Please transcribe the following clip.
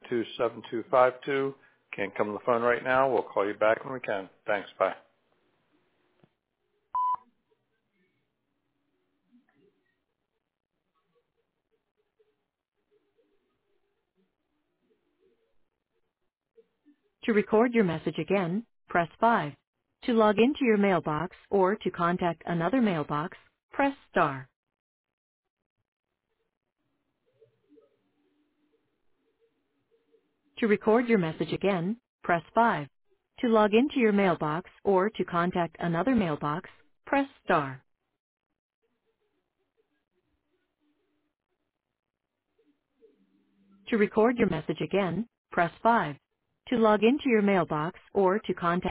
800-272-7252. Can't come to the phone right now. We'll call you back when we can. Thanks. Bye. To record your message again, press 5. To log into your mailbox or to contact another mailbox, press star. To record your message again, press 5. To log into your mailbox or to contact another mailbox, press star. To record your message again, press 5. To log into your mailbox or to contact